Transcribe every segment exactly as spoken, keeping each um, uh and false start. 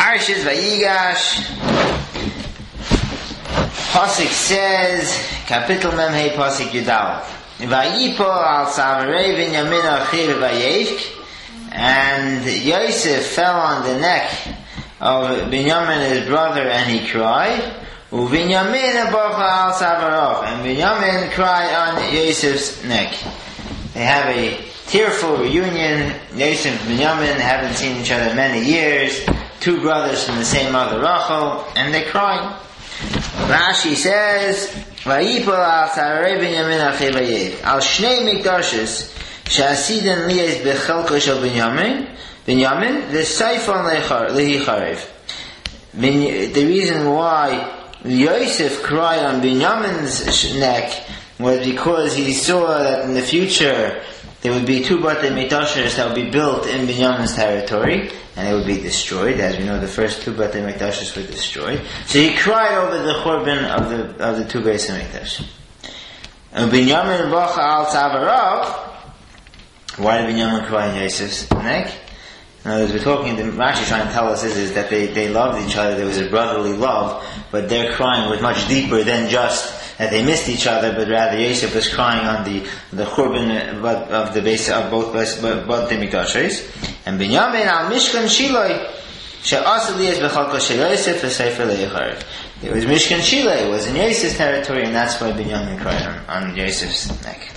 Parshas Vayigash, Pasuk says, Kapitel Memhei Pasuk Yudal, Vayipol al Savarei Binyamin Achir Vayevk, and Yosef fell on the neck of Binyamin his brother and he cried, Uvinyamin Abocha al Savarov, and Binyamin cried on Yosef's neck. They have a tearful reunion. Yosef and Binyamin haven't seen each other many years. Two brothers from the same mother, Rachel, and they cry. Rashi says, "Vayipol al Sarei Binyamin Achei Vayev al Shnei Mikdashes she'asiden liyes bechelko shel Binyamin Binyamin v'seifon lehi charev." The reason why Yosef cried on Binyamin's neck was because he saw that in the future there would be two Batei Mikdashes that would be built in Binyamin's territory, and they would be destroyed. As we know, the first two Batei Mikdashes were destroyed. So he cried over the Churban of the of the two Beis Hamikdash. And Binyamin Bocha al Tzavarav. Why did Binyamin cry on Yosef's neck? In other words, we're talking, the Rashi is trying to tell us is, is that they, they loved each other, there was a brotherly love, but their crying was much deeper than just that they missed each other, but rather Yosef was crying on the the Churban of the base of both both the Mikdashes. And Binyamin al Mishkan Shiloi she'asli es bechalko shel Yosef v'sefer leicharev. It was Mishkan Shiloi, it was in Yosef's territory, and that's why Binyamin cried on, on Yosef's neck.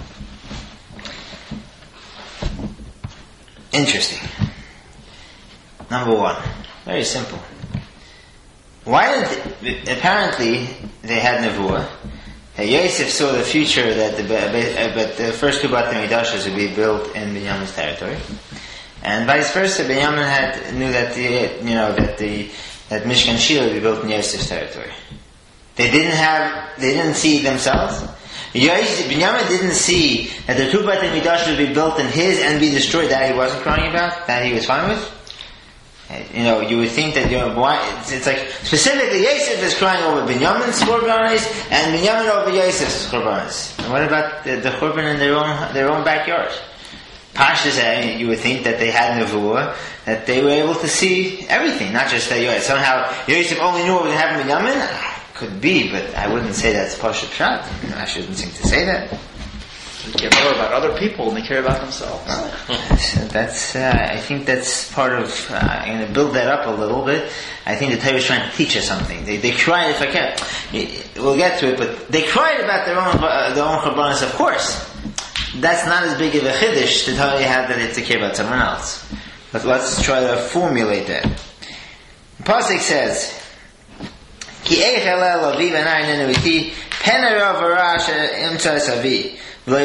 Interesting. Number one, very simple. Why did apparently they had nevuah? Yosef saw the future that the but the first two Batei Mikdashes would be built in Binyamin's territory, and vice versa. Binyamin had knew that the you know that the that Mishkan Shiloh would be built in Yosef's territory. They didn't have they didn't see themselves. Yosef, Binyamin didn't see that the two Batei Mikdashes would be built in his and be destroyed. That he wasn't crying about. That he was fine with. You know, you would think that, you know, why, it's, it's like, specifically, Yosef is crying over Binyamin's Churbanis, and Binyamin over Yosef's Churbanis. And what about the, the Churban in their own, their own backyard? Pasha said, you would think that they had Nevuah, that they were able to see everything, not just that Yosef. Somehow, Yosef only knew what was happening to Binyamin? Could be, but I wouldn't say that's Pasha Pshat. I shouldn't think to say that. They care more about other people than they care about themselves. So that's, uh, I think that's part of, uh, I'm going to build that up a little bit. I think the Torah is trying to teach us something. They, they cried, if I can, we'll get to it, but they cried about their own, uh, their own Churbanos, of course. That's not as big of a chiddush to tell you how that it's to care about someone else. But let's try to formulate that. The Pasuk says, Ki eich elel aviv anayin enuiti, penarav v'rash imtzas avi. What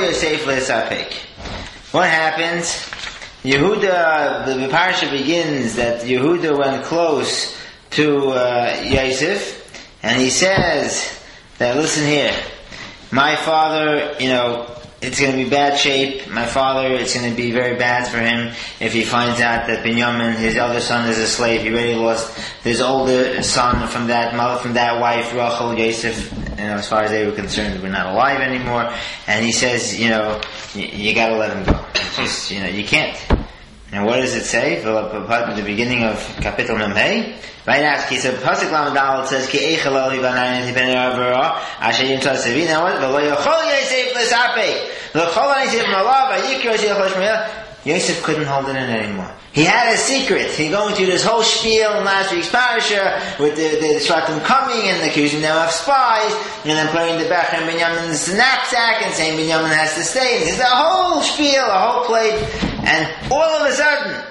happens? Yehuda, the, the parasha begins that Yehuda went close to uh, Yosef, and he says that, listen here, my father, you know, it's going to be bad shape. My father, it's going to be very bad for him if he finds out that Binyamin, his elder son, is a slave. He already lost his older son from that mother, from that wife, Rachel. Yosef, you know, as far as they were concerned, were not alive anymore. And he says, you know, you, you got to let him go. It's just, you know, you can't. And what does it say? At the beginning of Kapitel Memhei, right after he said, Pasuk Lamadal, it says, Ki eichalel hibanayim hiben avera, asher yimtzah sevi. Now what? V'lo yochol Yosef l'sapek. L'chol Yosef malav, v'yikro sheyachol shmeyah. Yosef couldn't hold it in anymore. He had a secret. He going through this whole spiel in last week's parasha with the, the Shvatim coming and accusing them of spies, and then playing the Becher and Binyamin's knapsack and saying Binyamin has to stay. And it's a whole spiel, a whole plate, and all of a sudden,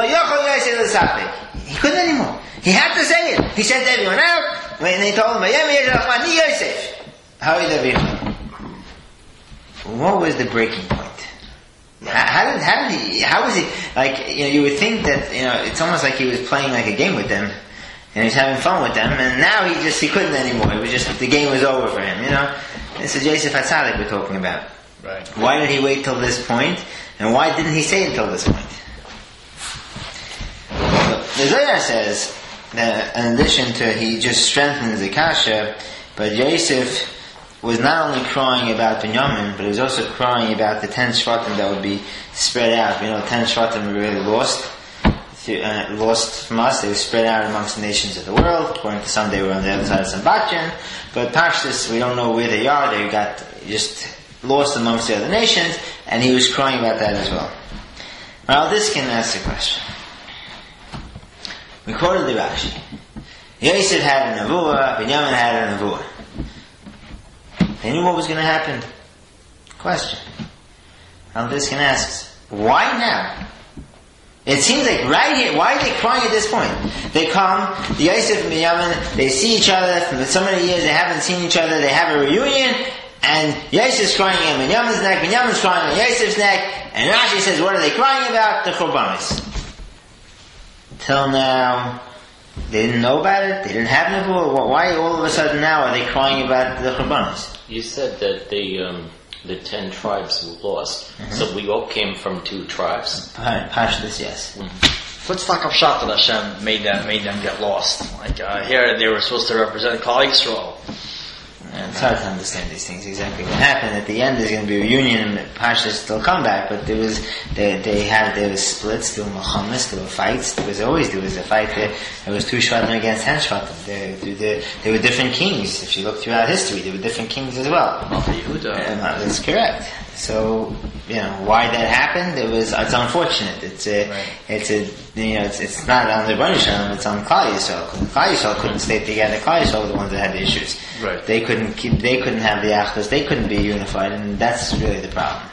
he couldn't anymore. He had to say it. He sent everyone out, and they told him, what was the breaking point? How did, how did he, how was he, like, you know, you would think that, you know, it's almost like he was playing like a game with them, and he was having fun with them, and now he just, he couldn't anymore. It was just, the game was over for him, you know? This is Yosef HaTzadik we're talking about. Right. Why did he wait till this point, and why didn't he say it till this point? So, the Zohar says that in addition to he just strengthens the kasha, but Yosef was not only crying about Binyamin, but he was also crying about the ten Shvatim that would be spread out. You know, ten Shvatim were really lost. uh, lost from us. They were spread out amongst the nations of the world. According to some, they were on the other side of Sambatjan. But Pashtus, we don't know where they are. They got just lost amongst the other nations, and he was crying about that as well. Well, this can ask a question. We quoted the Rashi. Yosef had a nevuah, Binyamin had a nevuah. They knew what was going to happen. Question. Now this can ask, why now? It seems like right here, why are they crying at this point? They come, the Yosef and Binyamin, they see each other, for so many years they haven't seen each other, they have a reunion, and Yosef's crying on Binyamin's neck, Binyamin's crying on Yosef's neck, and Rashi says, what are they crying about? The Churbanos. Till now, they didn't know about it, they didn't have nevuah. Why all of a sudden now are they crying about the Churbanos? You said that the um, the ten tribes were lost, mm-hmm. so we all came from two tribes. Pashtus, yes. Mm-hmm. What's the pshat that Hashem made them made them get lost? Like uh, here, they were supposed to represent Klal Yisrael. And it's hard to understand these things exactly what happened. At the end, there's going to be a reunion, and Pashtus still come back. But there was they they had there was splits, there were milchamas, there were fights. There was always there was a fight there. There was two shvatim against ten shvatim. There, there, there were different kings. If you look throughout history, there were different kings as well. Yehuda. And that's correct. So you know why that happened. It was it's unfortunate. It's a right. it's a you know it's it's not on the Rebbeinu Shalom. It's on Klal Yisrael. Klal Yisrael couldn't stay together. Klal Yisrael were the ones that had the issues. Right. They couldn't keep. They couldn't have the achdus. They couldn't be unified, and that's really the problem.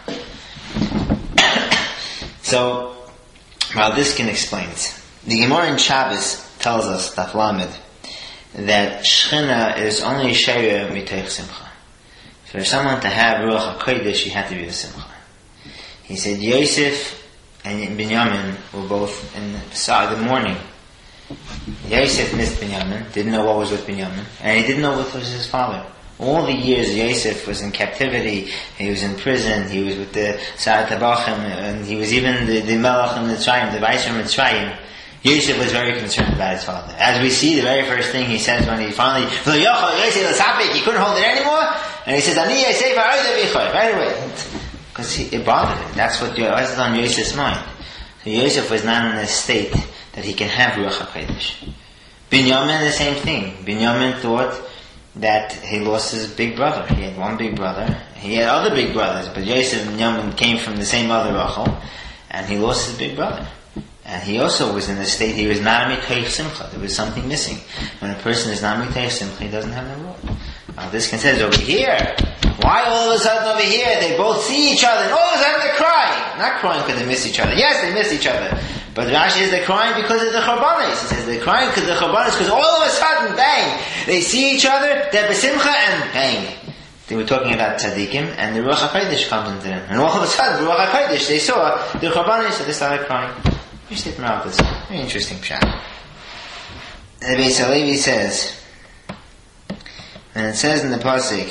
So, well, this can explain it. The Gemara in Shabbos tells us Daf Lamed that Shechina is only sheira mitoich simcha. For someone to have Ruach HaKodesh, you have to be with Simcha. He said Yosef and Binyamin were both in the morning. Yosef missed Binyamin, didn't know what was with Binyamin, and he didn't know what was his father. All the years Yosef was in captivity, he was in prison, he was with the Sa'at Tabachim, and he was even the, the Melech in Mitzrayim, the Viceroy in Mitzrayim. Yosef was very concerned about his father. As we see, the very first thing he says when he finally, he couldn't hold it anymore, and he says, Ani Yosef right away. Because it bothered him. That's what was on Yosef's mind. So Yosef was not in a state that he can have Ruach HaKodesh. Binyamin, the same thing. Binyamin thought that he lost his big brother. He had one big brother. He had other big brothers, but Yosef and Binyamin came from the same mother, Rachel, and he lost his big brother. And he also was in a state, he was not a mitoich simcha. There was something missing. When a person is not mitoich simcha, he doesn't have the rule. Now this can say over here. Why all of a sudden over here they both see each other and all of a sudden they're crying? Not crying because they miss each other. Yes, they miss each other. But Rashi says they're crying because of the Churbanos. He says they're crying because of the Churbanos because all of a sudden, bang, they see each other, they're besimcha and bang. They were talking about tzaddikim and the Ruach HaKodesh comes into them. And all of a sudden, the Ruach HaKodesh, they saw the Churbanos, so they started crying. You should take out this. Very interesting pshat. The Beis Halevi says, and it says in the pasuk,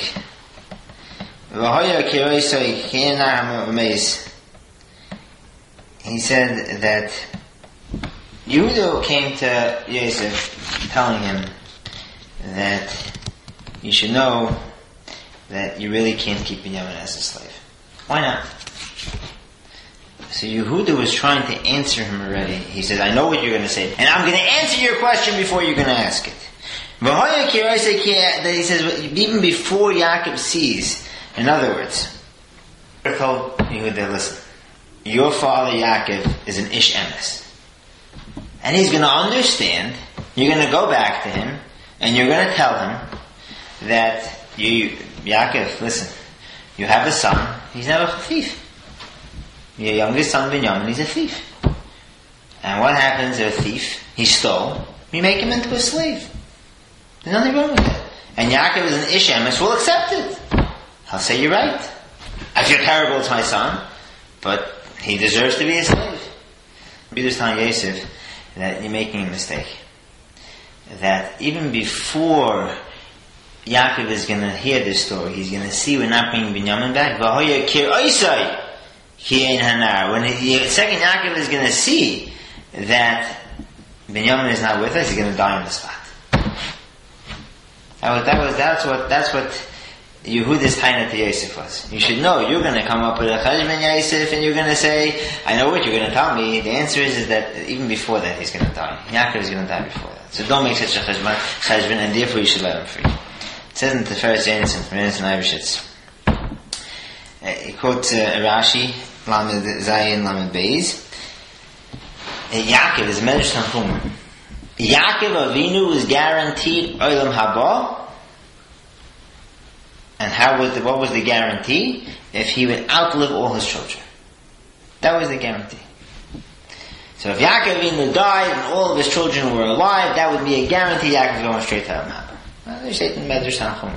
he said that Yehuda came to Yosef telling him that you should know that you really can't keep Binyamin as a slave. Why not? So Yehuda was trying to answer him already. He says, I know what you're going to say, and I'm going to answer your question before you're going to ask it. That he says, even before Yaakov sees, in other words, I told Yehuda, listen, your father Yaakov is an ish emes. And he's going to understand, you're going to go back to him, and you're going to tell him that, you, Yaakov, listen, you have a son, he's now a thief. Your youngest son Binyamin, he's a thief. And what happens to a thief? He stole, you make him into a slave. There's nothing wrong with that. And Yaakov is an ish emes, will accept it. I'll say you're right. I feel terrible to my son, but he deserves to be a slave. Peter's telling Yosef that you're making a mistake. That even before Yaakov is going to hear this story, he's going to see we're not bringing Binyamin back. When he, the second Yaakov is going to see that Binyamin is not with us, he's going to die on the spot. That was, that was, that's what, that's what Yehuda's taina to Yosef was. You should know you're going to come up with a cheshbon Yosef, and you're going to say, "I know what you're going to tell me." The answer is, is that even before that he's going to die. Yaakov is going to die before that. So don't make such a cheshbon, cheshbon, and therefore you should let him free. It says in the first Jensen from Jensen Eibishitz. He quotes uh, Rashi, Lamed Zayin, Lamed Beis. Yaakov is Medrash Tanchuma. Yaakov Avinu was guaranteed Olam Haba. And how was the, what was the guarantee? If he would outlive all his children. That was the guarantee. So if Yaakov Avinu died and all of his children were alive, that would be a guarantee Yaakov was going straight to Olam Haba. Well, they say it in Medrash Tanchuma.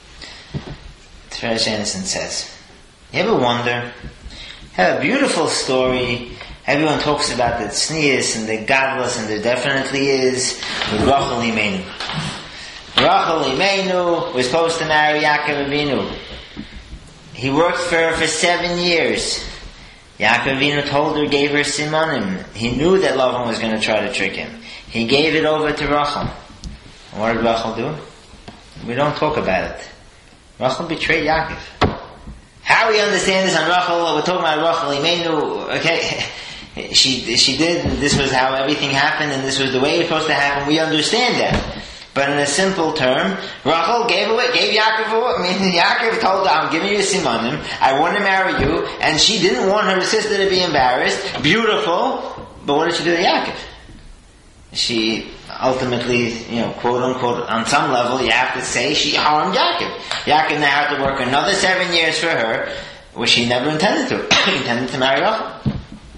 Tiferes Yonason says, you ever wonder, have a beautiful story, everyone talks about the tznius and the gadlus, and there definitely is, with Rachel Imenu. Rachel Imenu was supposed to marry Yaakov Avinu. He worked for her for seven years. Yaakov Avinu told her, gave her simonim. He knew that Lavan was going to try to trick him. He gave it over to Rachel. And what did Rachel do? We don't talk about it. Rachel betrayed Yaakov. How we understand this on Rachel? We're talking about Rachel Imenu. Okay, she she did. This was how everything happened, and this was the way it was supposed to happen. We understand that. But in a simple term, Rachel gave away, gave Yaakov away. I mean, Yaakov told her, "I'm giving you a simanim. I want to marry you," and she didn't want her sister to be embarrassed. Beautiful, but what did she do to Yaakov? She ultimately, you know, quote unquote, on some level, you have to say she harmed Yaakov. Yaakov now had to work another seven years for her, which he never intended to. He intended to marry Rachel.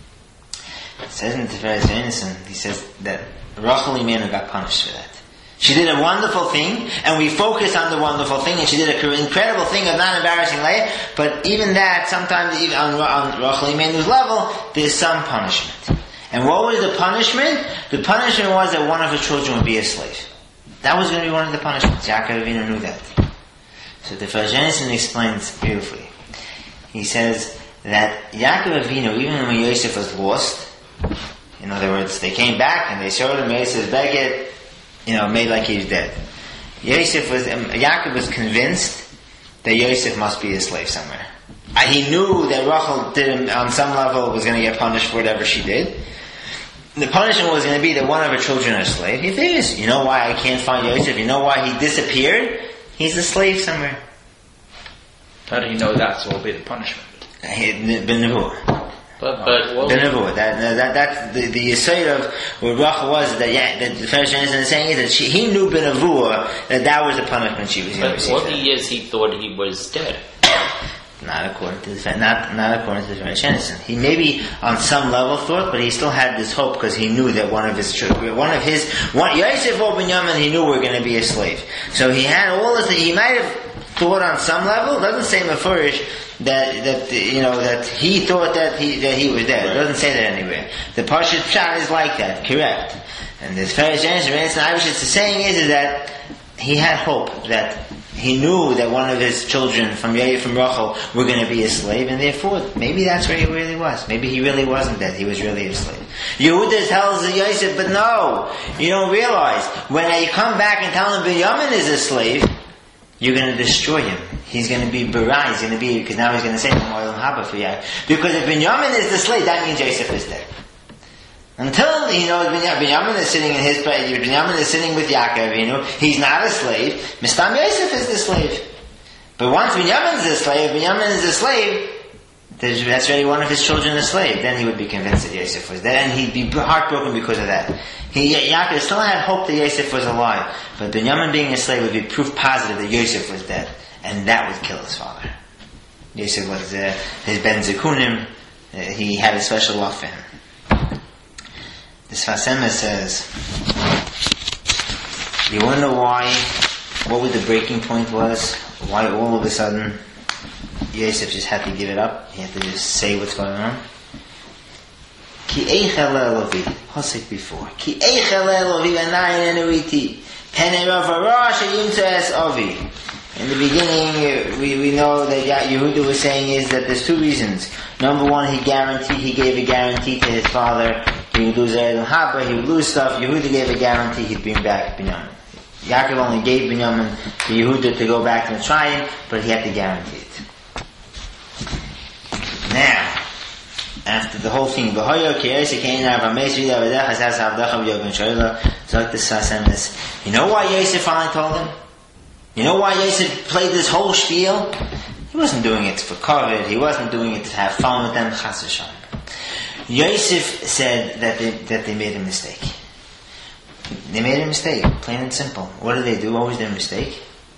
It says in Tiferes Yonason, he says that Rachel Imenu got punished for that. She did a wonderful thing, and we focus on the wonderful thing, and she did an incredible thing of not embarrassing Leah, but even that, sometimes even on, on Rachel Imenu's level, there's some punishment. And what was the punishment? The punishment was that one of her children would be a slave. That was going to be one of the punishments. Yaakov Avinu knew that. So the Tiferes Yonason explains beautifully. He says that Yaakov Avinu, even when Yosef was lost, in other words, they came back and they showed him Yosef's beged, you know, made like he was dead. Yosef was, um, Yaakov was convinced that Yosef must be a slave somewhere. Uh, he knew that Rachel did, on some level, was going to get punished for whatever she did. The punishment was going to be that one of her children is a slave. He figures, you know why I can't find Yosef? You know why he disappeared? He's a slave somewhere. How do you know that's what will be the punishment? Benevuah. But, but, well, Benevuah. That, that, that's the, the aside of what Rachel was, that, yeah, that the Tiferes Yonason is saying is that she, he knew Benevuah, that that was the punishment she was going to receive. But what he is, he thought he was dead. Not according to the not not according to the Tiferes Yonason. He maybe on some level thought, but he still had this hope because he knew that one of his children, one of his, one Yosef or Binyamin, he knew were going to be a slave. So he had all this. He might have thought on some level. It doesn't say Mefurish that that you know that he thought that he that he was dead. It doesn't say that anywhere. The Parshat Pshat is like that, correct? And the Tiferes Yonason, the saying is, is that he had hope that. He knew that one of his children from from Rachel were going to be a slave, and therefore, maybe that's where he really was. Maybe he really wasn't dead. He was really a slave. Yehuda tells Yosef, but no, you don't realize, when you come back and tell him Binyamin is a slave, you're going to destroy him. He's going to be Berai, he's going to be, because now he's going to say, Olam Haba for Yaakov. Because if Binyamin is the slave, that means Yosef is dead. Until he knows Binyamin is sitting in his place, Binyamin is sitting with Yaakov, you know, he's not a slave. Mistam Yosef is the slave. But once Binyamin is a slave, Binyamin is a slave, that's already one of his children a slave. Then he would be convinced that Yosef was dead, and he'd be heartbroken because of that. He, Yaakov still had hope that Yosef was alive, but Binyamin being a slave would be proof positive that Yosef was dead, and that would kill his father. Yosef was uh, his Ben Zekunim. Uh, he had a special love for him. The Sfas Emes says, you want to know why, what was the breaking point was, why all of a sudden Yosef just had to give it up, he had to just say what's going on? Ki eichel elovi, Hosek before, Ki eichel elovi anayin enuiti, Pene ravara sheyimtza es avi. In the beginning, we, we know that Yehuda was saying is that there's two reasons. Number one, he guaranteed, he gave a guarantee to his father. He would lose Olam Haba, he would lose stuff. Yehuda gave a guarantee he'd bring back Binyamin. Yaakov only gave Binyamin to Yehuda to go back to Mitzrayim, but he had to guarantee it. Now, after the whole thing, you know why Yosef finally told him? You know why Yosef played this whole spiel? He wasn't doing it for kavod. He wasn't doing it to have fun with them. Chas v'shalom. Yosef said that they, that they made a mistake. They made a mistake, plain and simple. What did they do? What was their mistake?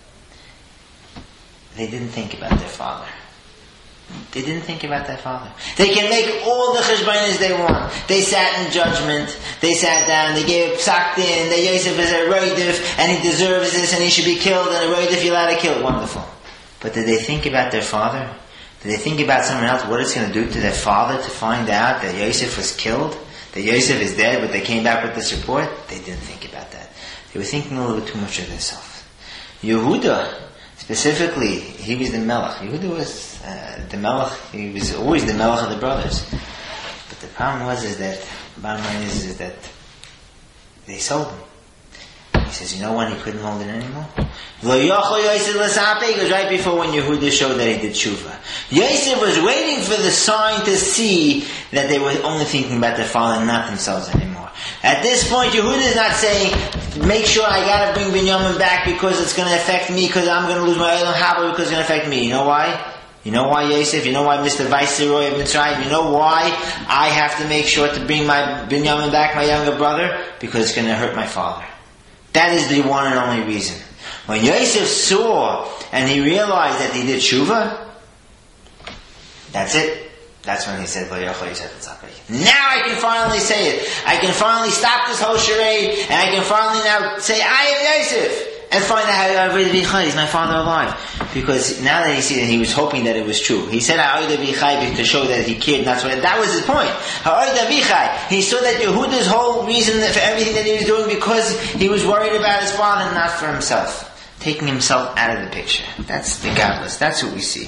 They didn't think about their father. They didn't think about their father. They can make all the cheshbonos they want. They sat in judgment. They sat down. They gave psak din. That Yosef is a roidif and he deserves this and he should be killed and a roidif you're allowed to kill. Wonderful. But did they think about their father? Did they think about someone else? What it's going to do to their father to find out that Yosef was killed? That Yosef is dead, but they came back with this report? They didn't think about that. They were thinking a little bit too much of themselves. Yehuda, specifically, he was the melech. Yehuda was uh, the melech. He was always the melech of the brothers. But the problem was is that, the bottom line is, is that they sold him. He says, you know when he couldn't hold it anymore? It was right before when Yehuda showed that he did tshuva. Yosef was waiting for the sign to see that they were only thinking about their father and not themselves anymore. At this point, Yehuda is not saying, make sure I gotta bring Binyamin back because it's gonna affect me, because I'm gonna lose my Eilam Haba because it's gonna affect me. You know why? You know why, Yosef? You know why, Mister Viceroy of Mitzrayim? You know why I have to make sure to bring my Binyamin back, my younger brother? Because it's gonna hurt my father. That is the one and only reason. When Yosef saw and he realized that he did tshuva, that's it. That's when he said, now I can finally say it. I can finally stop this whole charade and I can finally now say, I am Yosef. And find out how is my father alive. Because now that he sees it, he was hoping that it was true. He said to show that he cared. That's what, that was his point. He saw that Yehuda's whole reason for everything that he was doing because he was worried about his father and not for himself. Taking himself out of the picture. That's the godless. That's what we see.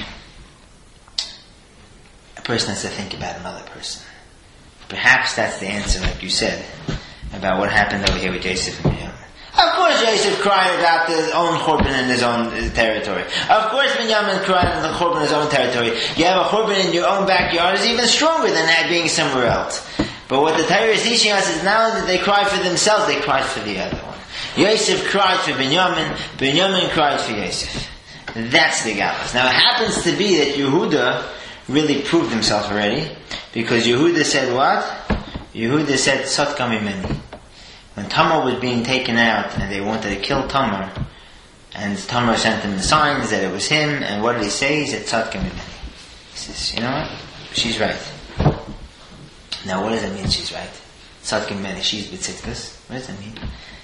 A person has to think about another person. Perhaps that's the answer, like you said, about what happened over here with Yosef and Binyamin. Of course Yosef cried about his own churban in his own territory. Of course Binyamin cried in the churban in his own territory. You have a churban in your own backyard is even stronger than that being somewhere else. But what the Torah is teaching us is not only that they cried for themselves, they cried for the other one. Yosef cried for Binyamin, Binyamin cried for Yosef. That's the galus. Now it happens to be that Yehuda really proved himself already, because Yehuda said what? Yehuda said, Sotka mimeni. When Tamar was being taken out and they wanted to kill Tamar, and Tamar sent him the signs that it was him, and what did he say? He said, Tzadka mimeni. He says, you know what? She's right. Now what does that mean, she's right? Tzadka mimeni, she's b'tzidkus. What does that mean?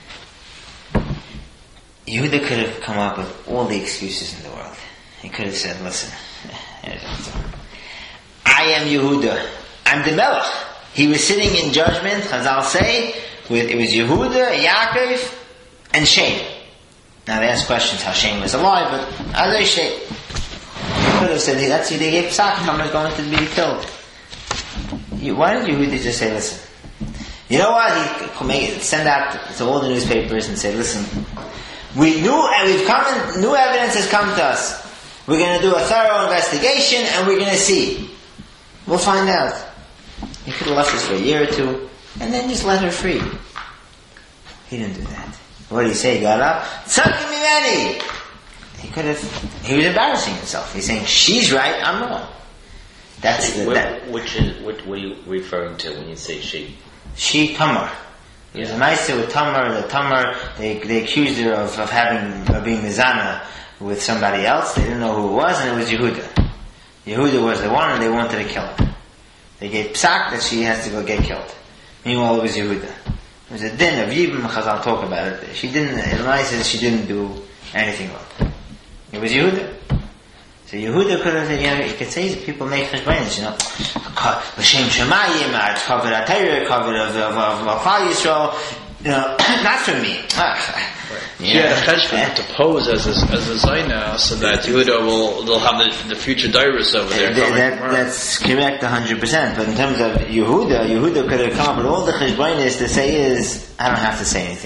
Yehuda could have come up with all the excuses in the world. He could have said, listen, I am Yehuda. I'm the Melech. He was sitting in judgment, Chazal say, with, it was Yehuda, Yaakov, and Shem. Now they ask questions how Shem was alive, but how they Shem? He could have said, that's who they gave psak, Tamar going to be killed. You, why did Yehuda just say, listen, you know what? He make, send out to all the newspapers and say, listen, we knew, and we've come in, new evidence has come to us. We're going to do a thorough investigation, and we're going to see. We'll find out. He could have left us for a year or two, and then just let her free. He didn't do that. What did he say? He got up. Tzadka mimeni. He could have. He was embarrassing himself. He's saying she's right, I'm wrong. That's the. That, which is what were you referring to when you say she? She Tamar. It was a nice with Tamar. The Tamar they they accused her of, of having of being mizana with somebody else. They didn't know who it was, and it was Yehuda. Yehuda was the one, and they wanted to kill her. They gave psak that she has to go get killed. Meanwhile, it was Yehuda. It was a din of Yibam. Chazal talk about it. She didn't. Elai says she didn't do anything wrong. It was Yehuda. So Yehuda could have, you know, you could say people make cheshbonos, you know, l'shem shemayim, it's covered at Torah, covered of of of Klal Yisrael, you know, not for me. Ah, He had a cheshbon to pose as a, as a Zaina, so that Yehuda will, they'll have the, the future Dairis over there. That, that, that's correct a hundred percent, but in terms of Yehuda, Yehuda could have come up with all the cheshbonos to say is, I don't have to say anything.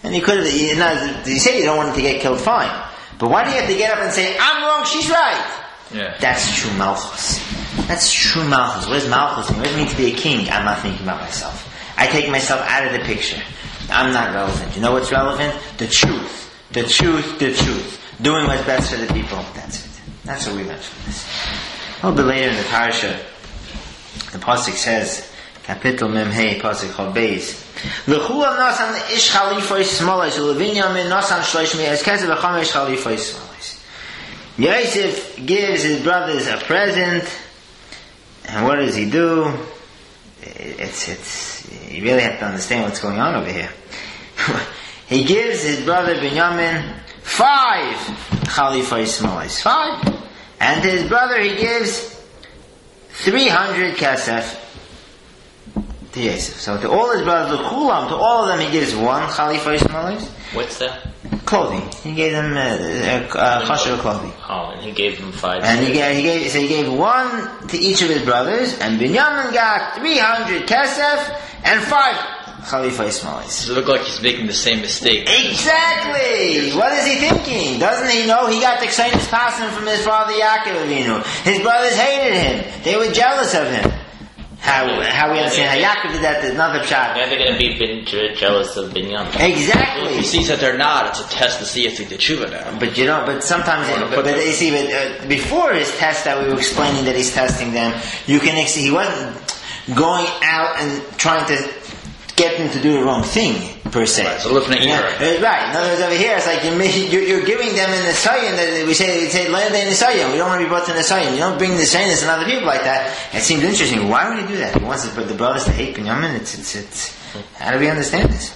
And you could have, you know, you say you don't want him to get killed, fine. But why do you have to get up and say, I'm wrong, she's right? Yeah. That's true Malchus. That's true Malchus. What does Malchus mean? What does it mean to be a king? I'm not thinking about myself. I take myself out of the picture. I'm not relevant. You know what's relevant? The truth. The truth, the truth. Doing what's best for the people. That's it. That's what we learned from this. A little bit later in the parasha, the pasuk says, Kapitel Memhei, pasuk Chol Beis, L'chulam nasan ish chalifos smolos, u'levinyamin nasan shlosh me'ez kesef v'chamesh chalifos smolos. Yosef gives his brothers a present, and what does he do? It's, it's, you really have to understand what's going on over here. He gives his brother Binyamin five chalifos smolos. Five. And to his brother he gives three hundred kesef to Yosef. So to all his brothers, l'chulam, to all of them he gives one chalifos smolos. What's that? Clothing. He gave them uh, uh, kosher clothing. Oh, and he gave them five. And he gave, he gave, so he gave one to each of his brothers, and Binyamin got three hundred kesef and five chalifos smolos. Does it look like he's making the same mistake? Exactly! What is he thinking? Doesn't he know he got the kseinis passing from his father Yaakov Avinu? His brothers hated him. They were jealous of him. How, how we understand how Yaakov did that is another pshat. Now they're going to be bin, jealous of Binyamin. Exactly. Well, if he sees that they're not, it's a test to see if they did tshuva now. But you don't. But sometimes, it, but, but you see, but uh, before his test that we were explaining that he's testing them, you can ex- he wasn't going out and trying to get them to do the wrong thing per se. Right, so looking at you, yeah, right. In other words, over here, it's like you're, you're, you're giving them an Nisayim that we say, we say, land in Nisayim. We don't want to be brought to Nisayim. You don't bring the Nisayim and other people like that. It seems interesting. Why would he do that? He wants the, the brothers to hate Binyamin. It's, it's, it's, how do we understand this?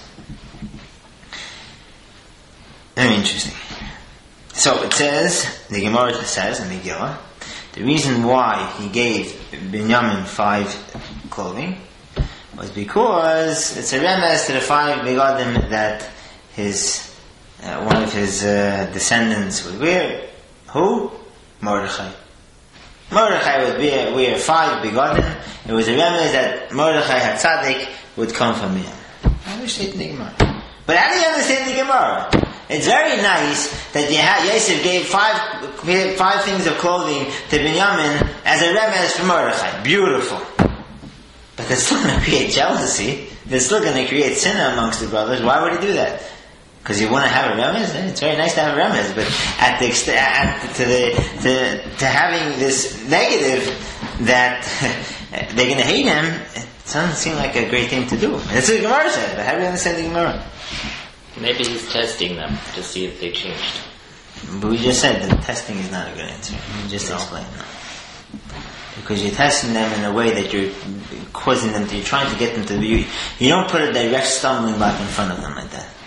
Very interesting. So it says, the Gemara says in Megillah, the reason why he gave Binyamin five clothing was because it's a remez to the five begadim that his uh, one of his uh, descendants would wear. Who? Mordechai. Mordechai would wear, wear five begadim. It was a remez that Mordechai HaTzadik would come from him. I wish they'd the Gemara. But how do you understand the Gemara? It's very nice that Yosef gave five five things of clothing to Binyamin as a remez for Mordechai. Beautiful. But it's still going to create jealousy. It's still going to create sin amongst the brothers. Why would he do that? Because you want to have a remez? It's very nice to have a remez, but at the ext- at, to the to, to having this negative that they're going to hate him, it doesn't seem like a great thing to do. That's what the Gemara said. But how do you understand the Gemara? Maybe he's testing them to see if they changed. But we just said that testing is not a good answer. We just No. explained that. Because you're testing them in a way that you're causing them to, you're trying to get them to be, you don't put a direct stumbling block in front of them like that.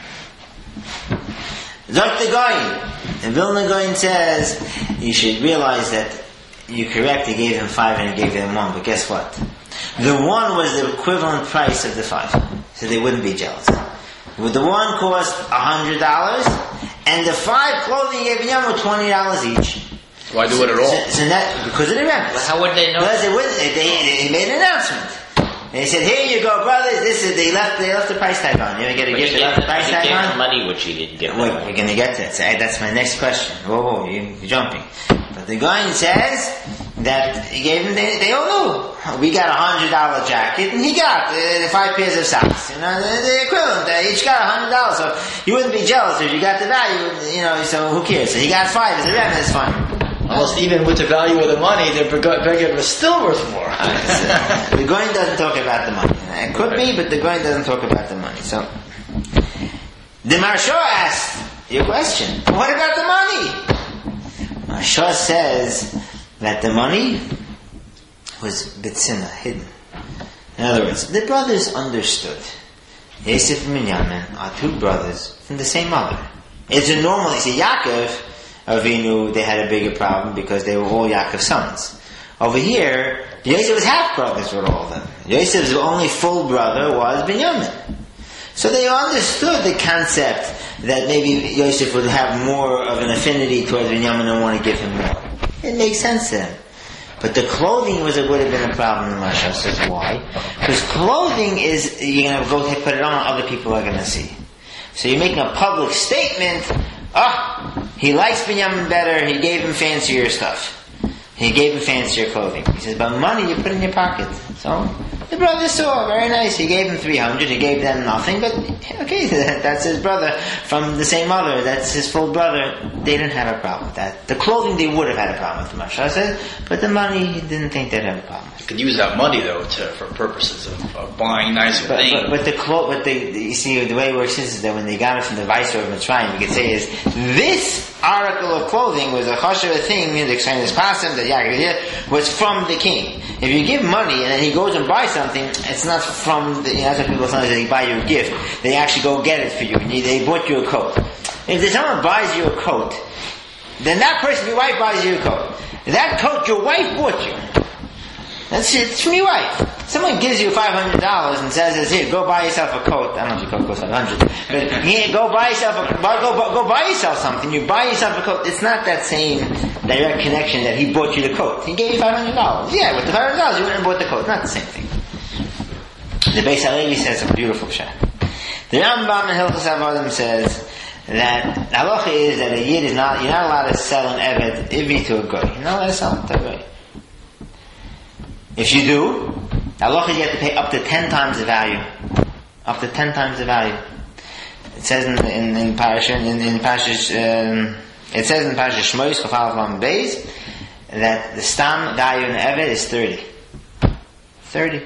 Zok the Goyin. The Vilna Goyin says, you should realize that you're correct, he gave him five and he gave them one, but guess what? The one was the equivalent price of the five. So they wouldn't be jealous. With the one cost a hundred dollars, and the five clothing he gave him were twenty dollars each. Why do it at all? So, so that, because of the remnants. Well, how would they know? Because they wouldn't. They, they, they made an announcement. They said, "Here you go, brothers. This is." They left. They left the price tag on. You ever get a But gift? he They left the gave, price he tag gave on. them money, which he didn't give Wait, them. we're going to get to it. So, that's my next question. Whoa, whoa, you, you're jumping. But the guy says that he gave them. They, they all knew. We got a hundred dollar jacket, and he got uh, the five pairs of socks. You know, the, the equivalent. They each got a hundred dollars. So you wouldn't be jealous if you got the value. You know, so who cares? So he got five. As a rem, that's fine. Almost even with the value of the money, the beggar was still worth more. So, the Goin doesn't talk about the money. It could be, but the Goin doesn't talk about the money. So, the Marsha asked your question. What about the money? Marsha says that the money was bitzina, hidden. In other words, the brothers understood. Yosef and Binyamin are two brothers from the same mother. It's a normal. You see, Yaakov Avinu, they had a bigger problem because they were all Yaakov's sons. Over here, Yosef was half brothers with all of them. Yosef's only full brother was Binyamin. So they understood the concept that maybe Yosef would have more of an affinity towards Binyamin and want to give him more. It makes sense to them. But the clothing was it would have been a problem. The Marsha says why? Because clothing is you're going to go put it on, other people are going to see. So you're making a public statement. Ah, oh, he likes Binyamin better. He gave him fancier stuff. He gave him fancier clothing. He says, but money you put in your pocket. So the brother saw, very nice. He gave him three hundred. He gave them nothing. But okay, that's his brother from the same mother. That's his full brother. They didn't have a problem with that. The clothing they would have had a problem with, the Mashal said, but the money he didn't think they'd have a problem with. You could use that money though to, for purposes of, of buying nicer but, things. But, but the clo- but the, you see, the way it works is that when they got it from the viceroy of Mitzrayim, you could say is this article of clothing was a chashuv thing in the Kshenis Pasim that Yaakov was from the king. If you give money and then he goes and buys something, it's not from the, you know, that's what people sometimes they buy you a gift. They actually go get it for you. And you, they bought you a coat. If someone buys you a coat, then that person, your wife, buys you a coat. That coat your wife bought you. That's it. It's from your wife. Someone gives you five hundred dollars and says, "Here, go buy yourself a coat." I don't know if your coat costs five hundred, but here, go buy yourself a go go buy yourself something. You buy yourself a coat. It's not that same direct connection that he bought you the coat. He gave you five hundred dollars. Yeah, with the five hundred dollars, you went and bought the coat. Not the same thing. The Beis Halevi says a beautiful shot. The Rambam in Hilchos Avodim says that halacha is that a yid is not you're not allowed to sell an eved ivri to a goy. You're not allowed to sell it to a goy. If you do, halacha is you have to pay up to ten times the value. Up to ten times the value. It says in in, in Parasha in, in Parasha um, it says in Parasha Shmois Chafal Vam Beis that the stam value in the eved is thirty. Thirty.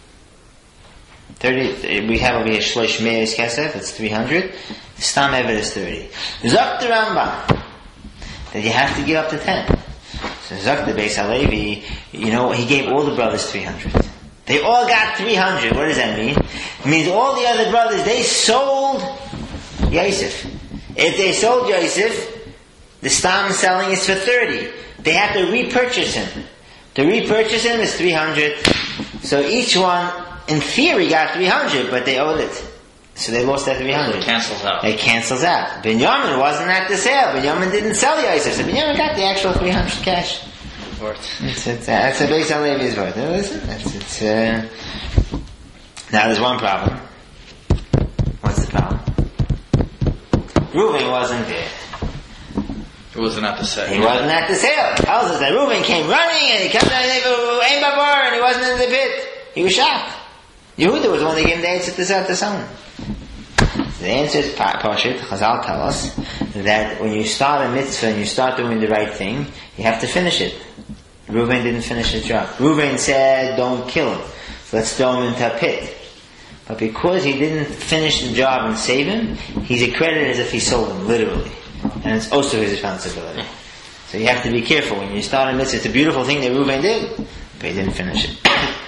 Thirty. We have over here Shlosh Meis Kesef. It's three hundred. The stam eved is thirty. Zok the Rambam that you have to give up to ten. So Zok the Beis Halevi, you know, he gave all the brothers three hundred. They all got three hundred. What does that mean? It means all the other brothers, they sold Yosef. If they sold Yosef, the stam selling is for thirty. They have to repurchase him. To repurchase him is three hundred. So each one, in theory, got three hundred, but they owed it. So they lost that three hundred. It cancels out. It cancels out. Binyamin wasn't at the sale. Binyamin didn't sell Yosef. So Binyamin got the actual three hundred cash. It's, it's, uh, that's a Beis Halevi's word. Listen, it's, it's, uh... Now there's one problem. What's the problem? Reuven wasn't there. He wasn't at the sale. He wasn't at the sale. It tells us that Reuven came running and he came down and he wasn't in the pit. He was shocked. Yehuda was the one that gave him the answer to the son. The answer is Pashit. Chazal tell us that when you start a mitzvah and you start doing the right thing, you have to finish it. Reuven didn't finish his job. Reuven said, "Don't kill him. Let's throw him into a pit." But because he didn't finish the job and save him, he's accredited as if he sold him, literally. And it's also his responsibility. So you have to be careful. When you start a mitzvah, it's a beautiful thing that Reuven did, but he didn't finish it.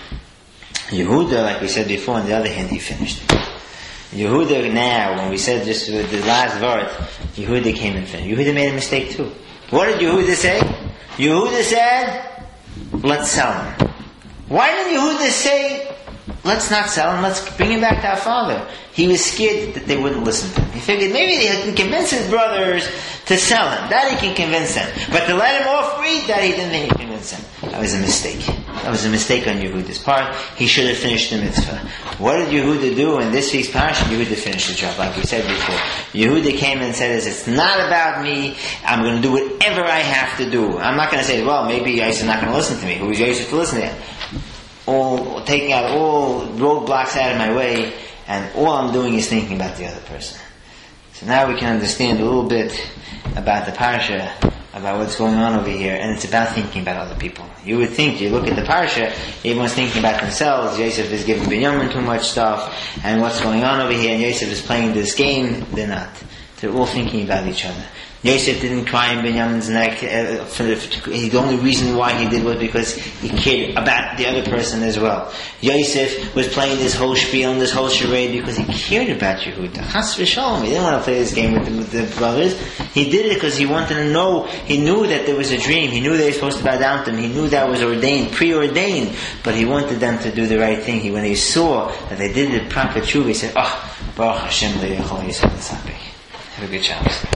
Yehuda, like we said before, on the other hand, he finished it. Yehuda now, when we said just the last word, Yehuda came and finished. Yehuda made a mistake too. What did Yehuda say? Yehuda said, "Let's sell him." Why didn't Yehuda say, "Let's not sell him, let's bring him back to our father"? He was scared that they wouldn't listen to him. He figured maybe they can convince his brothers to sell him. That he can convince them. But to let him off free, that he didn't think he could convince them. That was a mistake. That was a mistake on Yehuda's part. He should have finished the mitzvah. What did Yehuda do in this week's parasha? Yehuda finished the job, like we said before. Yehuda came and said, "It's not about me. I'm going to do whatever I have to do. I'm not going to say, well, maybe Yosef is not going to listen to me. Who is Yosef to listen to him? All taking out all roadblocks out of my way, and all I'm doing is thinking about the other person." So now we can understand a little bit about the parasha, about what's going on over here, and it's about thinking about other people. You would think, you look at the parasha, everyone's thinking about themselves. Yosef is giving Binyamin too much stuff, and what's going on over here, and Yosef is playing this game. They're not. They're all thinking about each other. Yosef didn't cry in Binyamin's neck. Uh, for the, for the only reason why he did was because he cared about the other person as well. Yosef was playing this whole spiel and this whole charade because he cared about Yehuda. Chas v'shalom. He didn't want to play this game with the, with the brothers. He did it because he wanted to know. He knew that there was a dream. He knew they were supposed to bow down to him. He knew that was ordained, preordained. But he wanted them to do the right thing. He, when he saw that they did the proper tshuva, he said, "Oh, Baruch Hashem le'yachol Yisrael." Have a good chance.